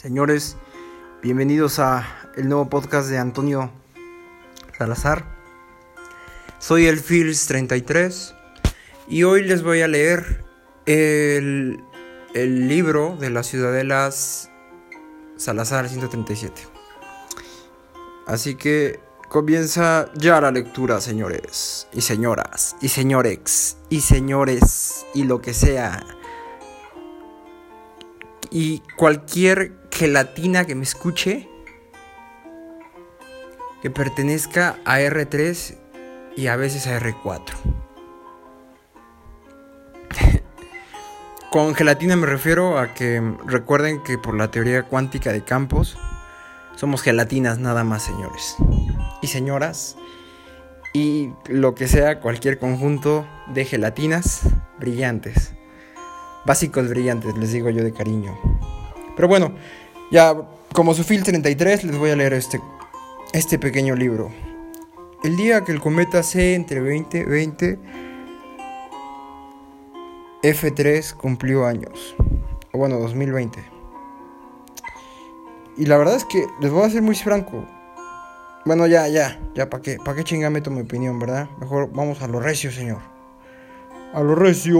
Señores, bienvenidos a el nuevo podcast de Antonio Salazar. Soy el Fils33 y hoy les voy a leer el libro de las Ciudadelas Salazar 137. Así que comienza ya la lectura, señores y señoras y señores y señores y lo que sea. Y cualquier gelatina que me escuche que pertenezca a R3 y a veces a R4. Con gelatina me refiero a que recuerden que por la teoría cuántica de campos somos gelatinas nada más, señores y señoras, y lo que sea, cualquier conjunto de gelatinas brillantes, básicos brillantes, les digo yo de cariño. Pero bueno, ya como su Fils33 les voy a leer este pequeño libro. El día que el cometa C entre 2020 F3 cumplió años, o bueno, 2020. Y la verdad es que les voy a ser muy franco. Bueno, ya, ¿para qué chinga meto mi opinión, verdad? Mejor vamos a lo recio, señor. A lo recio.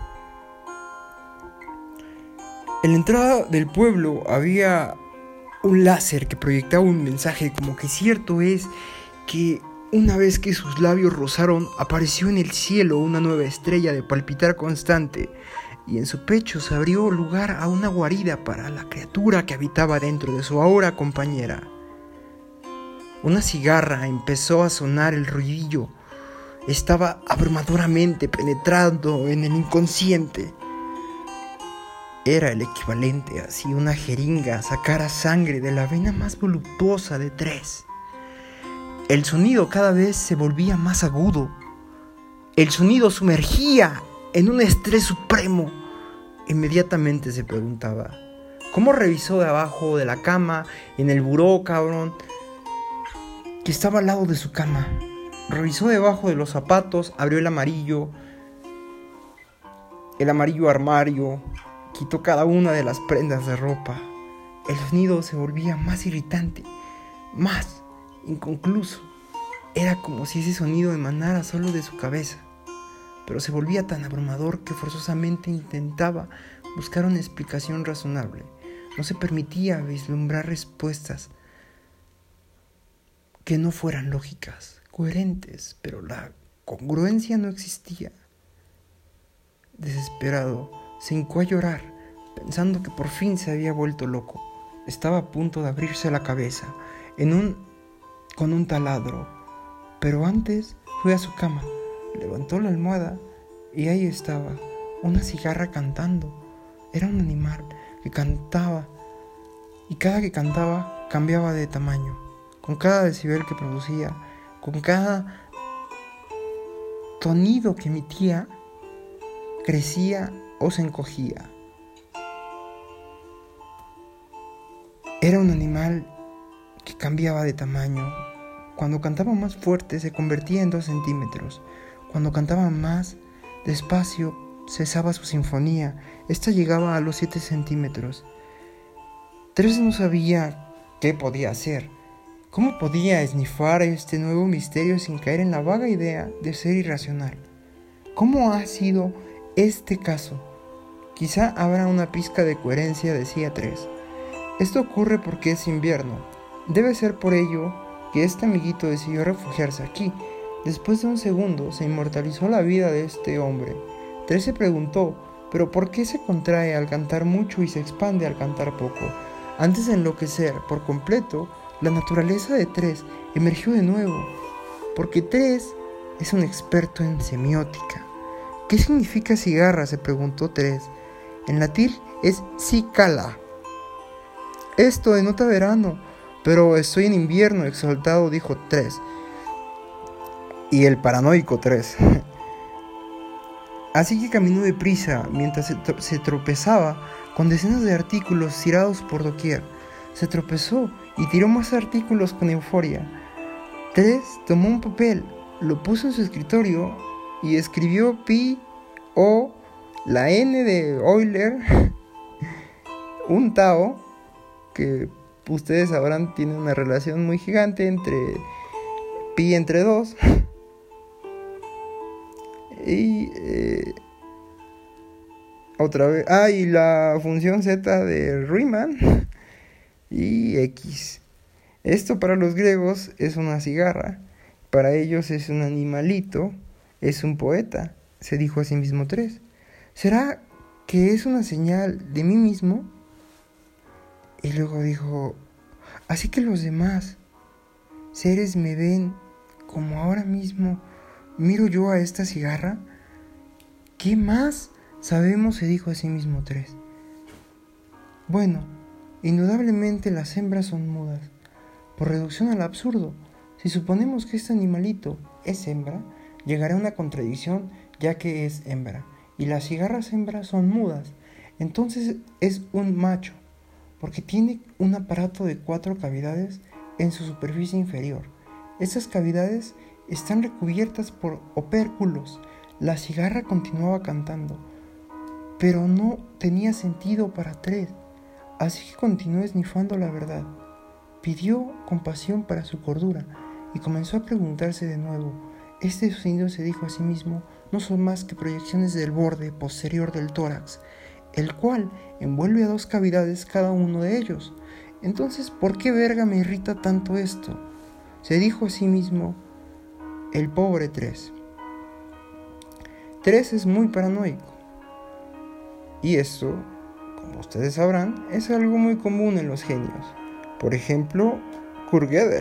En la entrada del pueblo había un láser que proyectaba un mensaje, como que cierto es que una vez que sus labios rozaron, apareció en el cielo una nueva estrella de palpitar constante, y en su pecho se abrió lugar a una guarida para la criatura que habitaba dentro de su ahora compañera. Una cigarra empezó a sonar el ruidillo. Estaba abrumadoramente penetrando en el inconsciente. Era el equivalente a si una jeringa sacara sangre de la vena más voluptuosa de 3. El sonido cada vez se volvía más agudo. El sonido sumergía en un estrés supremo. Inmediatamente se preguntaba, ¿cómo revisó de abajo de la cama, en el buró, cabrón, que estaba al lado de su cama? Revisó debajo de los zapatos, abrió el amarillo armario, quitó cada una de las prendas de ropa. El sonido se volvía más irritante, más inconcluso. Era como si ese sonido emanara solo de su cabeza, pero se volvía tan abrumador que forzosamente intentaba buscar una explicación razonable. No se permitía vislumbrar respuestas que no fueran lógicas, coherentes, pero la congruencia no existía. Desesperado, se hincó a llorar, pensando que por fin se había vuelto loco. Estaba a punto de abrirse la cabeza con un taladro, pero antes fue a su cama, levantó la almohada y ahí estaba, una cigarra cantando. Era un animal que cantaba, y cada que cantaba cambiaba de tamaño, con cada decibel que producía, con cada sonido que emitía, crecía o se encogía. Era un animal que cambiaba de tamaño. Cuando cantaba más fuerte se convertía en 2 centímetros. Cuando cantaba más despacio cesaba su sinfonía. Esta llegaba a los 7 centímetros. 3 no sabía qué podía hacer. ¿Cómo podía esnifar este nuevo misterio sin caer en la vaga idea de ser irracional? ¿Cómo ha sido este caso? Quizá habrá una pizca de coherencia, decía 3. Esto ocurre porque es invierno. Debe ser por ello que este amiguito decidió refugiarse aquí. Después de un segundo se inmortalizó la vida de este hombre. 3 se preguntó, ¿pero por qué se contrae al cantar mucho y se expande al cantar poco? Antes de enloquecer por completo, la naturaleza de 3 emergió de nuevo, porque 3 es un experto en semiótica. ¿Qué significa cigarra?, se preguntó 3. En latín es cicala. Esto denota verano, pero estoy en invierno, exaltado, dijo 3. Y el paranoico 3. Así que caminó deprisa mientras se tropezaba con decenas de artículos tirados por doquier. Se tropezó y tiró más artículos con euforia. 3 tomó un papel, lo puso en su escritorio y escribió pi o la N de Euler, un Tao, que ustedes sabrán tiene una relación muy gigante entre pi entre 2 y otra vez, y la función z de Riemann y x. Esto para los griegos es una cigarra, para ellos es un animalito, es un poeta, se dijo a sí mismo 3. ¿Será que es una señal de mí mismo? Y luego dijo, así que los demás seres me ven como ahora mismo miro yo a esta cigarra. ¿Qué más sabemos? Se dijo a sí mismo 3. Bueno, indudablemente las hembras son mudas. Por reducción al absurdo, si suponemos que este animalito es hembra, llegará a una contradicción ya que es hembra, y las cigarras hembras son mudas. Entonces es un macho, porque tiene un aparato de 4 cavidades en su superficie inferior. Estas cavidades están recubiertas por opérculos. La cigarra continuaba cantando, pero no tenía sentido para 3, así que continuó esnifando la verdad. Pidió compasión para su cordura y comenzó a preguntarse de nuevo. Este sonido, se dijo a sí mismo, no son más que proyecciones del borde posterior del tórax, el cual envuelve a 2 cavidades cada uno de ellos. Entonces, ¿por qué verga me irrita tanto esto? Se dijo a sí mismo el pobre 3. 3 es muy paranoico. Y esto, como ustedes sabrán, es algo muy común en los genios. Por ejemplo, Kurt Gödel.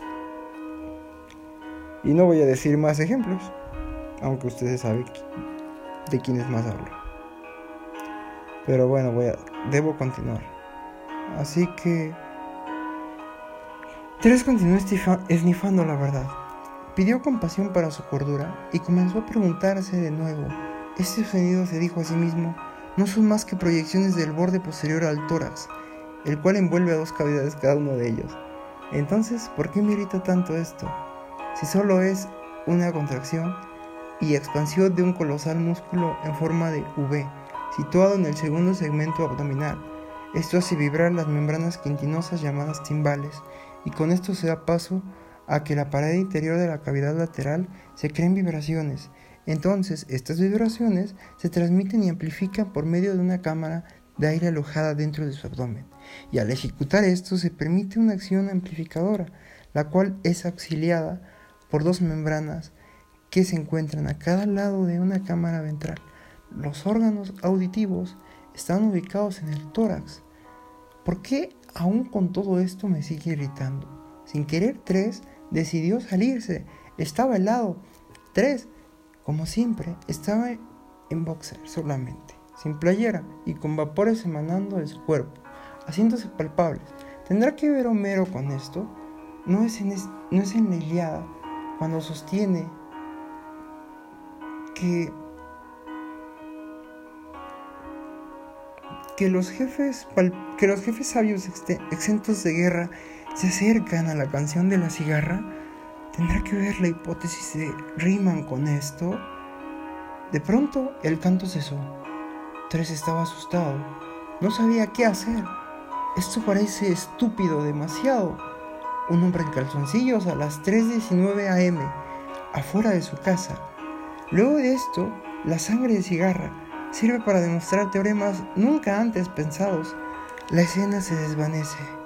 Y no voy a decir más ejemplos, aunque ustedes saben de quiénes más hablo. Pero bueno, debo continuar. Así que 3 continuó esnifando la verdad. Pidió compasión para su cordura y comenzó a preguntarse de nuevo. Este sonido, se dijo a sí mismo, no son más que proyecciones del borde posterior al tórax, el cual envuelve a 2 cavidades cada uno de ellos. Entonces, ¿por qué me irrita tanto esto? Si solo es una contracción y expansión de un colosal músculo en forma de V, situado en el segundo segmento abdominal. Esto hace vibrar las membranas quintinosas llamadas timbales, y con esto se da paso a que la pared interior de la cavidad lateral se creen vibraciones. Entonces, estas vibraciones se transmiten y amplifican por medio de una cámara de aire alojada dentro de su abdomen, y al ejecutar esto se permite una acción amplificadora, la cual es auxiliada por 2 membranas que se encuentran a cada lado de una cámara ventral. Los órganos auditivos están ubicados en el tórax. ¿Por qué aún con todo esto me sigue irritando? Sin querer 3 decidió salirse. Estaba helado. 3, como siempre, estaba en boxer solamente, sin playera y con vapores emanando de su cuerpo, haciéndose palpables. ¿Tendrá que ver Homero con esto? No es en la Ilíada cuando sostiene que los jefes sabios exentos de guerra se acercan a la canción de la cigarra. ¿Tendrá que ver la hipótesis de Riemann con esto? De pronto el canto cesó. 3 estaba asustado. No sabía qué hacer. Esto parece estúpido demasiado. Un hombre en calzoncillos a las 3:19 am, afuera de su casa. Luego de esto, la sangre de cigarra sirve para demostrar teoremas nunca antes pensados. La escena se desvanece.